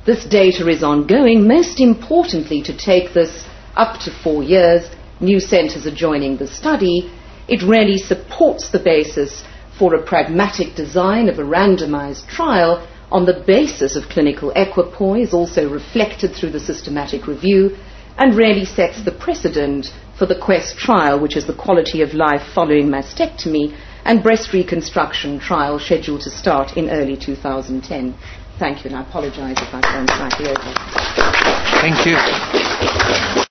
This data is ongoing, most importantly to take this up to 4 years. New centres are joining the study. It really supports the basis for a pragmatic design of a randomised trial on the basis of clinical equipoise, also reflected through the systematic review, and really sets the precedent for the QUEST trial, which is the quality of life following mastectomy, and breast reconstruction trial scheduled to start in early 2010. Thank you, and I apologise if I've gone slightly over. Thank you.